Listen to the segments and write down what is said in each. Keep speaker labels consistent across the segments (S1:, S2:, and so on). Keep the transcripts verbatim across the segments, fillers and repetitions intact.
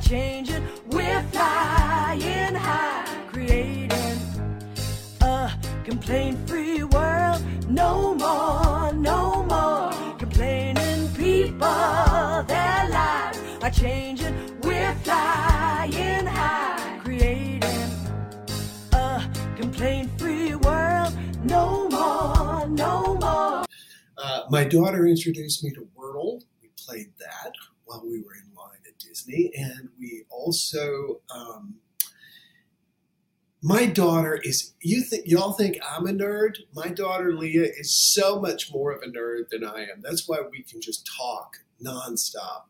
S1: changing. We're flying high, creating a complaint-free world. No more, no more complaining. People, their lives are changing. We're flying high, creating a complaint-free world. No more, no more.
S2: Uh, my daughter introduced me to Wordle. We played that while we were in line at Disney. And we also, um, my daughter is, you think, y'all think I'm a nerd? My daughter Leah is so much more of a nerd than I am. That's why we can just talk nonstop.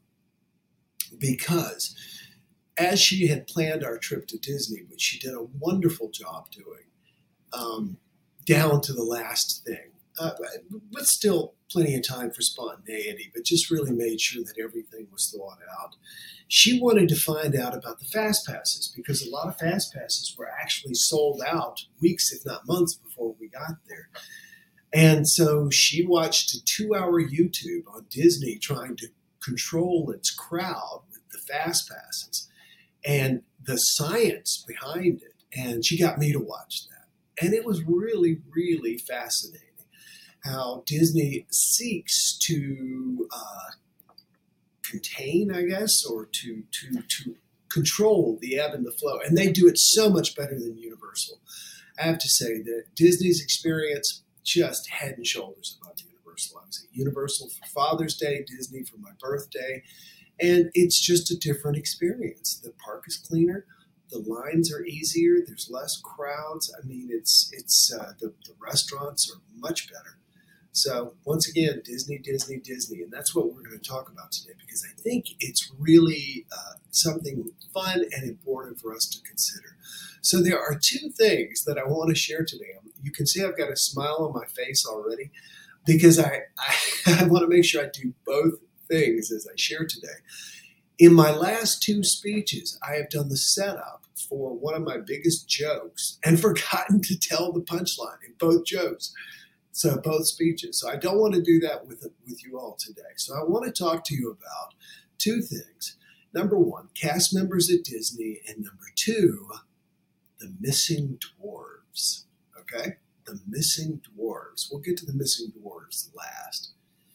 S2: Because as she had planned our trip to Disney, which she did a wonderful job doing, um, down to the last thing, uh, but still plenty of time for spontaneity, but just really made sure that everything was thought out. She wanted to find out about the Fast Passes because a lot of Fast Passes were actually sold out weeks, if not months, before we got there. And so she watched a two-hour YouTube on Disney trying to control its crowd with the Fast Passes and the science behind it. And she got me to watch that. And it was really, really fascinating how Disney seeks to uh, contain, I guess, or to, to, to control the ebb and the flow. And they do it so much better than Universal. I have to say that Disney's experience just head and shoulders above Universal. I was at Universal for Father's Day, Disney for my birthday, and it's just a different experience. The park is cleaner. The lines are easier. There's less crowds. I mean, it's it's uh, the, the restaurants are much better. So once again, Disney, Disney, Disney, and that's what we're going to talk about today because I think it's really uh, something fun and important for us to consider. So there are two things that I want to share today. You can see I've got a smile on my face already because I, I, I want to make sure I do both things as I share today. In my last two speeches, I have done the setup for one of my biggest jokes and forgotten to tell the punchline in both jokes. So both speeches. So I don't want to do that with with you all today. So I want to talk to you about two things. Number one, cast members at Disney, and number two, the missing dwarves. Okay? The missing dwarves. We'll get to the missing dwarves last.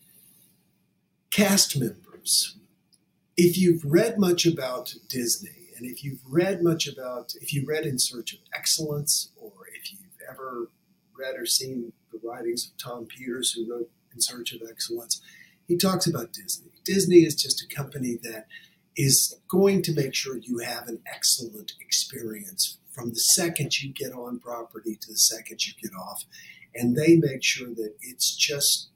S2: Cast members. If you've read much about Disney, and if you've read much about, if you read In Search of Excellence, or if you've ever read or seen the writings of Tom Peters, who wrote In Search of Excellence, he talks about Disney. Disney is just a company that is going to make sure you have an excellent experience from the second you get on property to the second you get off. And they make sure that it's just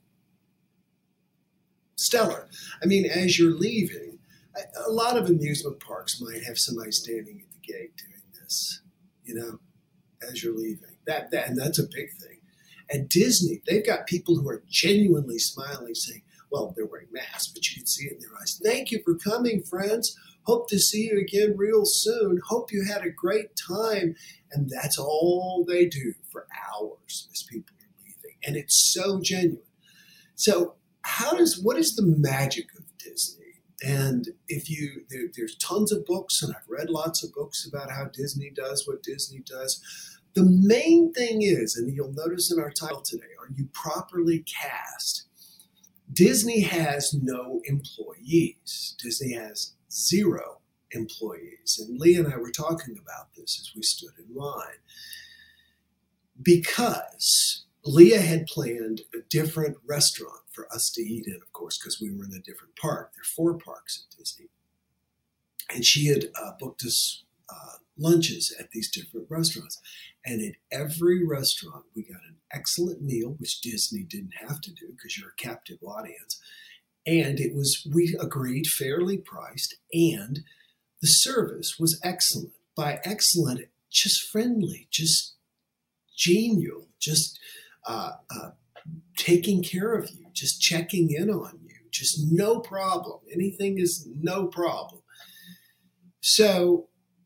S2: stellar. I mean, as you're leaving, a lot of amusement parks might have somebody standing at the gate doing this, you know, as you're leaving. That, that and that's a big thing. At Disney, they've got people who are genuinely smiling, saying, well, they're wearing masks, but you can see it in their eyes. Thank you for coming, friends. Hope to see you again real soon. Hope you had a great time. And that's all they do for hours as people are leaving. And it's so genuine. So how does, what is the magic of Disney? And if you, there, there's tons of books, and I've read lots of books about how Disney does what Disney does. The main thing is, and you'll notice in our title today, are you properly cast? Disney has no employees. Disney has zero employees. And Lee and I were talking about this as we stood in line. Because Leah had planned a different restaurant for us to eat in, of course, because we were in a different park. There are four parks at Disney. And she had uh, booked us uh, lunches at these different restaurants. And at every restaurant, we got an excellent meal, which Disney didn't have to do because you're a captive audience. And it was, we agreed, fairly priced. And the service was excellent. By excellent, just friendly, just genial, just uh, uh, taking care of you, just checking in on you, just no problem. Anything is no problem. So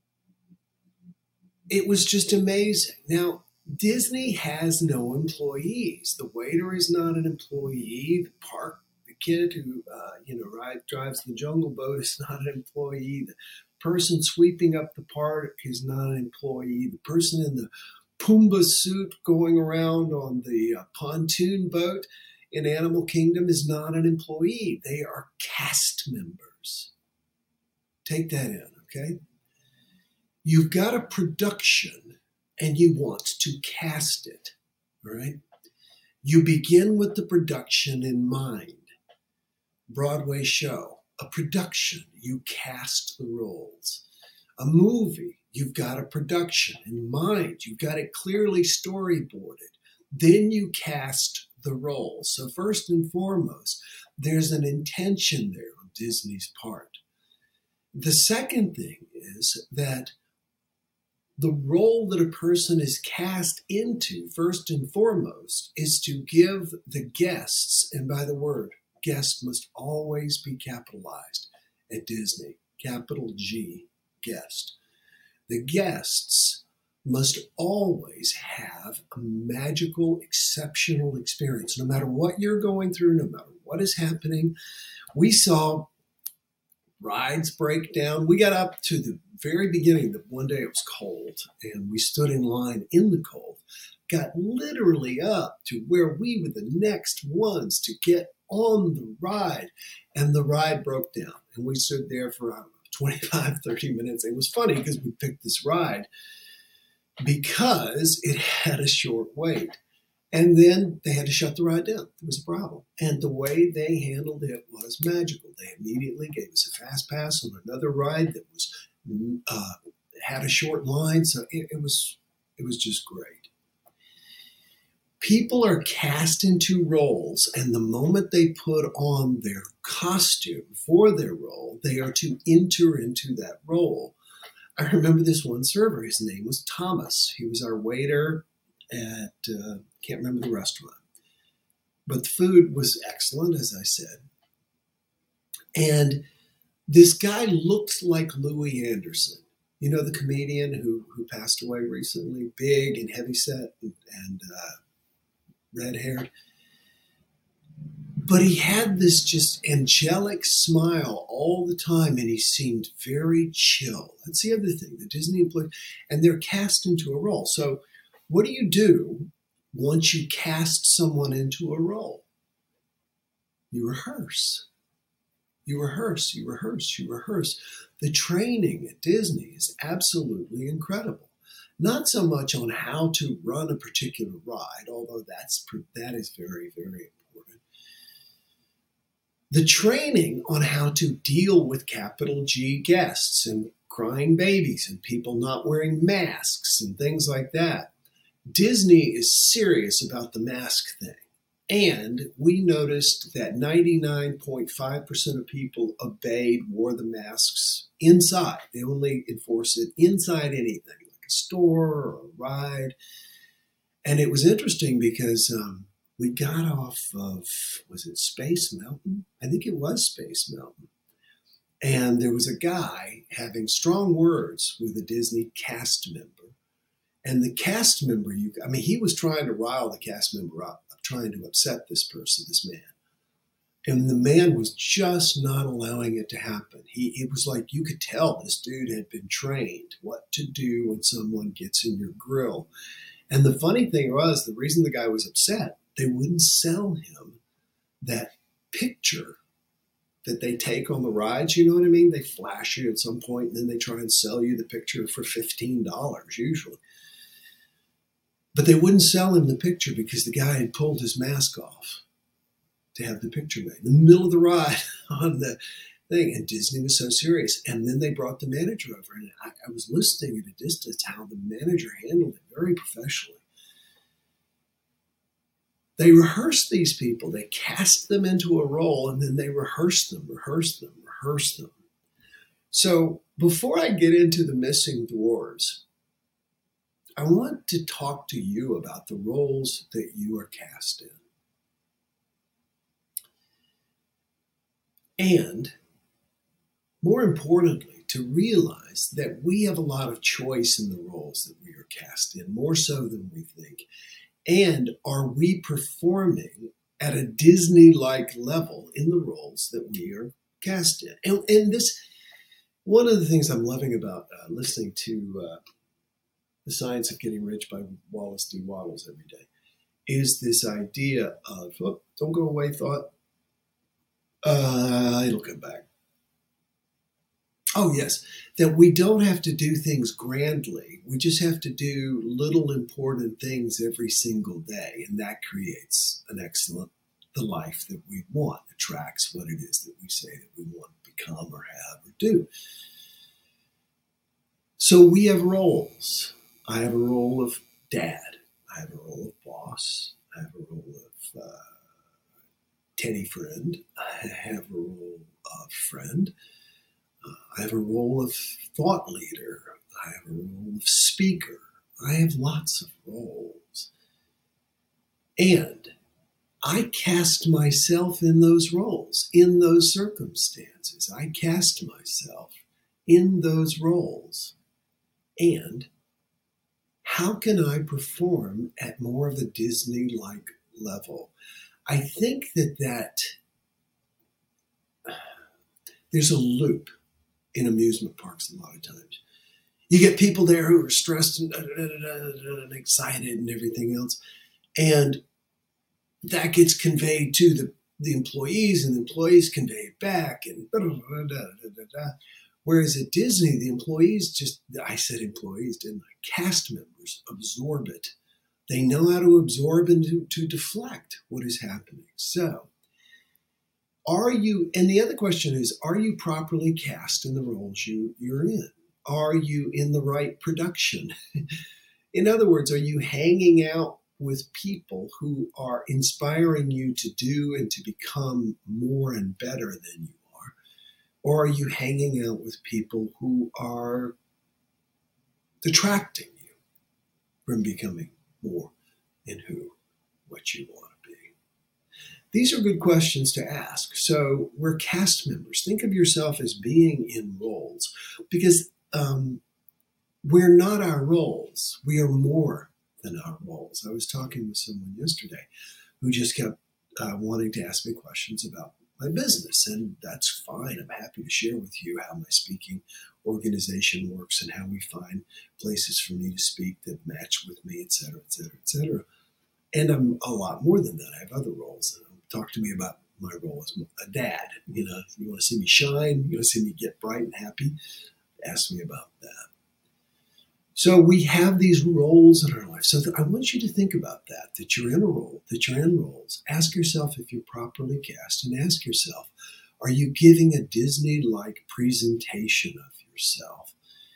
S2: it was just amazing. Now, Disney has no employees. The waiter is not an employee. The park, the kid who uh, you know ride, drives the Jungle Boat is not an employee. The person sweeping up the park is not an employee. The person in the Pumbaa suit going around on the uh, pontoon boat in Animal Kingdom is not an employee. They are cast members. Take that in, okay? You've got a production and you want to cast it, all right? You begin with the production in mind. Broadway show, a production, you cast the roles. A movie, you've got a production in mind. You've got it clearly storyboarded. Then you cast the roles. So first and foremost, there's an intention there on Disney's part. The second thing is that the role that a person is cast into, first and foremost, is to give the guests, and by the word, guest must always be capitalized at Disney, capital G, guest. The guests must always have a magical, exceptional experience. No matter what you're going through, no matter what is happening, we saw rides break down. We got up to the very beginning. That one day it was cold, and we stood in line in the cold, got literally up to where we were the next ones to get on the ride, and the ride broke down. And we stood there for, I don't know, twenty-five, thirty minutes. It was funny because we picked this ride because it had a short wait. And then they had to shut the ride down. It was a problem. And the way they handled it was magical. They immediately gave us a fast pass on another ride that was uh, had a short line. So it, it was it was just great. People are cast into roles, and the moment they put on their costume for their role, they are to enter into that role. I remember this one server. His name was Thomas. He was our waiter at, uh, can't remember the restaurant. But the food was excellent, as I said. And this guy looked like Louis Anderson. You know, the comedian who, who passed away recently, big and heavyset and, and uh, red-haired. But he had this just angelic smile all the time, and he seemed very chill. That's the other thing, the Disney employees, and they're cast into a role. So what do you do once you cast someone into a role? You rehearse. You rehearse, you rehearse, you rehearse. The training at Disney is absolutely incredible. Not so much on how to run a particular ride, although that's that is very, very important. The training on how to deal with capital G guests and crying babies and people not wearing masks and things like that. Disney is serious about the mask thing. And we noticed that ninety-nine point five percent of people obeyed, wore the masks inside. They only enforce it inside anything, like a store or a ride. And it was interesting because um, we got off of, was it Space Mountain? I think it was Space Mountain. And there was a guy having strong words with a Disney cast member. And the cast member, you, I mean, he was trying to rile the cast member up, trying to upset this person, this man. And the man was just not allowing it to happen. He, it was like you could tell this dude had been trained what to do when someone gets in your grill. And the funny thing was, the reason the guy was upset, they wouldn't sell him that picture that they take on the rides. You know what I mean? They flash you at some point, and then they try and sell you the picture for fifteen dollars usually. But they wouldn't sell him the picture because the guy had pulled his mask off to have the picture made in the middle of the ride on the thing. And Disney was so serious. And then they brought the manager over, and I, I was listening at a distance how the manager handled it very professionally. They rehearsed these people. They cast them into a role, and then they rehearsed them, rehearsed them, rehearsed them. So before I get into the missing dwarves, I want to talk to you about the roles that you are cast in. And more importantly, to realize that we have a lot of choice in the roles that we are cast in, more so than we think. And are we performing at a Disney-like level in the roles that we are cast in? And, and this, One of the things I'm loving about uh, listening to uh, The Science of Getting Rich by Wallace D. Wattles every day is this idea of, oh, don't go away, thought. Uh, it'll come back. Oh, yes, that we don't have to do things grandly. We just have to do little important things every single day, and that creates an excellent, the life that we want, attracts what it is that we say that we want to become or have or do. So we have roles. I have a role of dad. I have a role of boss. I have a role of uh, teddy friend. I have a role of friend. Uh, I have a role of thought leader. I have a role of speaker. I have lots of roles. And I cast myself in those roles, in those circumstances. I cast myself in those roles. And how can I perform at more of a Disney-like level? I think that that there's a loop in amusement parks a lot of times. You get people there who are stressed and, and excited and everything else. And that gets conveyed to the, the employees, and the employees convey it back. And da, da, da, da, da, da. Whereas at Disney, the employees just, I said employees, didn't I? Cast members absorb it. They know how to absorb and to, to deflect what is happening. So, are you, and the other question is, are you properly cast in the roles you, you're in? Are you in the right production? In other words, are you hanging out with people who are inspiring you to do and to become more and better than you are? Or are you hanging out with people who are detracting you from becoming more in who, what you want to be? These are good questions to ask. So we're cast members. Think of yourself as being in roles, because um, we're not our roles. We are more than our roles. I was talking with someone yesterday who just kept uh, wanting to ask me questions about my business, and that's fine. I'm happy to share with you how my speaking organization works and how we find places for me to speak that match with me, et cetera, et cetera, et cetera. And I'm a lot more than that. I have other roles. Talk to me about my role as a dad. You know, if you want to see me shine, you want to see me get bright and happy, ask me about that. So we have these roles in our life. So I want you to think about that, that you're in a role, that you're in roles. Ask yourself if you're properly cast, and ask yourself, are you giving a Disney-like presentation of yourself?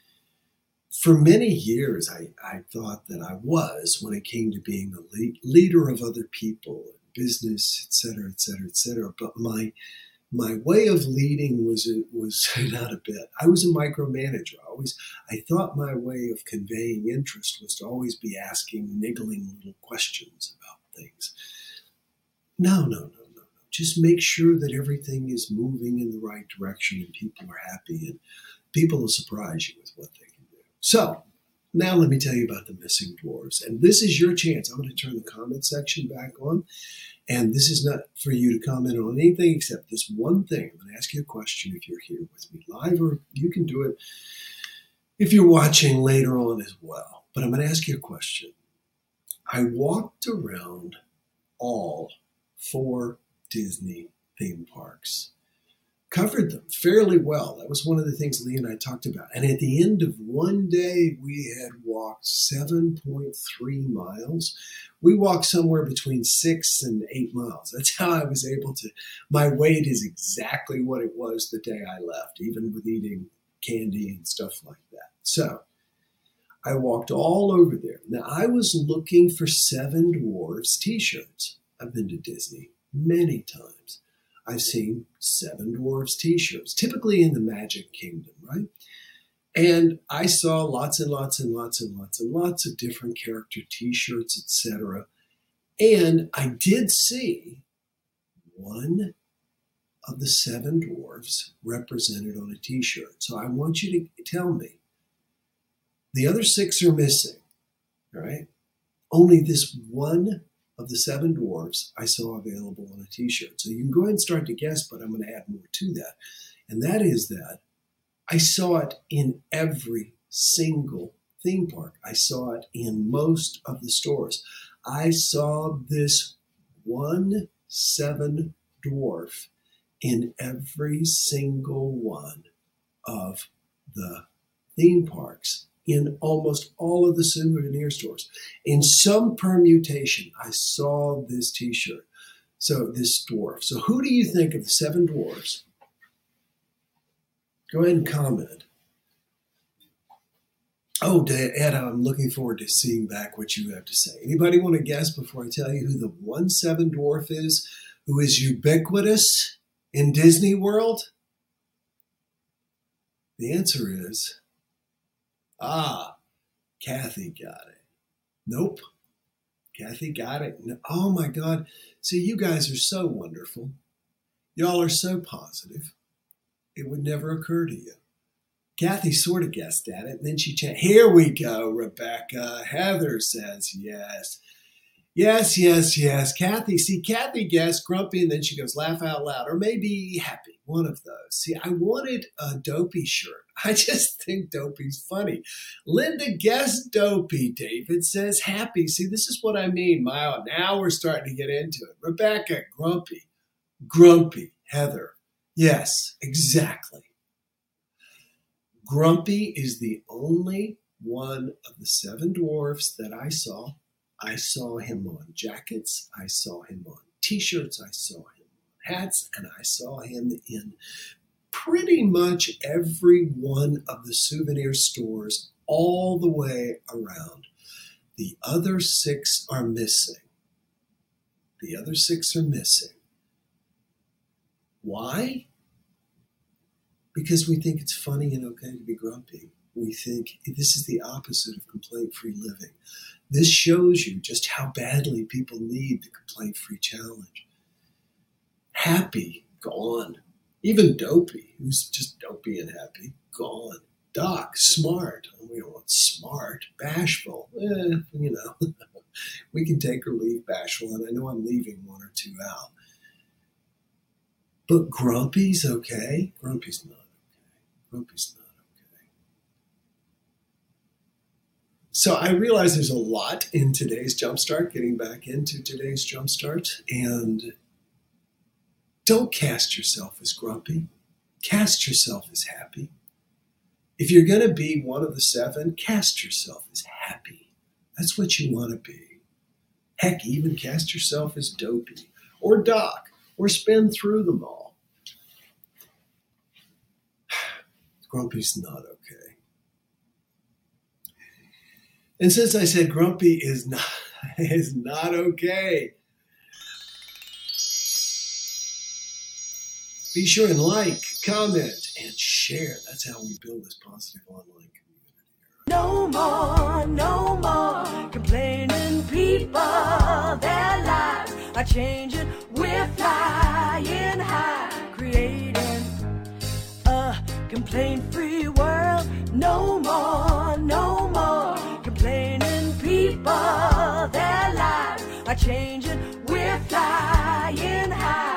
S2: For many years, I, I thought that I was when it came to being a lead, leader of other people, business, et cetera, et cetera, et cetera. But my my way of leading was was not a bit. I was a micromanager. I always I thought my way of conveying interest was to always be asking niggling little questions about things. No, no, no, no, no. Just make sure that everything is moving in the right direction and people are happy, and people will surprise you with what they can do. So now let me tell you about the missing dwarves. And this is your chance. I'm going to turn the comment section back on. And this is not for you to comment on anything except this one thing. I'm going to ask you a question if you're here with me live, or you can do it if you're watching later on as well. But I'm going to ask you a question. I walked around all four Disney theme parks. Covered them fairly well. That was one of the things Lee and I talked about. And at the end of one day, we had walked seven point three miles. We walked somewhere between six and eight miles. That's how I was able to, my weight is exactly what it was the day I left, even with eating candy and stuff like that. So I walked all over there. Now, I was looking for Seven Dwarfs t-shirts. I've been to Disney many times. I've seen Seven Dwarfs t-shirts, typically in the Magic Kingdom, right? And I saw lots and lots and lots and lots and lots of different character t-shirts, et cetera. And I did see one of the Seven Dwarfs represented on a t-shirt. So I want you to tell me, the other six are missing, all right? Only this one of the Seven Dwarfs I saw available on a t-shirt. So you can go ahead and start to guess, but I'm going to add more to that. And that is that I saw it in every single theme park. I saw it in most of the stores. I saw this one seven dwarf in every single one of the theme parks, in almost all of the souvenir stores. In some permutation, I saw this t-shirt. So this dwarf. So who do you think of the seven dwarfs? Go ahead and comment. Oh, Ed, I'm looking forward to seeing back what you have to say. Anybody want to guess before I tell you who the one seven dwarf is, who is ubiquitous in Disney World? The answer is, ah, Kathy got it. Nope. Kathy got it. No, oh my God. See, you guys are so wonderful. Y'all are so positive. It would never occur to you. Kathy sort of guessed at it, and then she changed. Here we go, Rebecca. Heather says yes. Yes, yes, yes. Kathy, see, Kathy guessed grumpy, and then she goes laugh out loud, or maybe happy, one of those. See, I wanted a Dopey shirt. I just think Dopey's funny. Linda guessed Dopey. David says happy. See, this is what I mean, Maya. Now we're starting to get into it. Rebecca, grumpy. Grumpy. Heather. Yes, exactly. Grumpy is the only one of the seven dwarfs that I saw. I saw him on jackets. I saw him on t-shirts. I saw him on hats. And I saw him in pretty much every one of the souvenir stores all the way around. The other six are missing. The other six are missing. Why? Because we think it's funny and okay to be grumpy. We think this is the opposite of complaint-free living. This shows you just how badly people need the complaint-free challenge. Happy, gone. Even Dopey, who's just dopey and happy, gone. Doc, smart. Oh, we don't want smart. Bashful. Eh, you know, we can take or leave bashful, and I know I'm leaving one or two out. But grumpy's okay. Grumpy's not okay. Grumpy's not okay. So I realize there's a lot in today's Jumpstart, getting back into today's Jumpstart, and don't cast yourself as grumpy. Cast yourself as happy. If you're going to be one of the seven, cast yourself as happy. That's what you want to be. Heck, even cast yourself as Dopey or Doc or spin through them all. Grumpy's not okay. And since I said grumpy is not, is not okay, be sure and like, comment, and share. That's how we build this positive online community.
S1: No more, no more complaining people. Their lives are changing. We're flying high, creating a complaint-free world. No more, no more complaining people. Their lives are changing. We're flying high.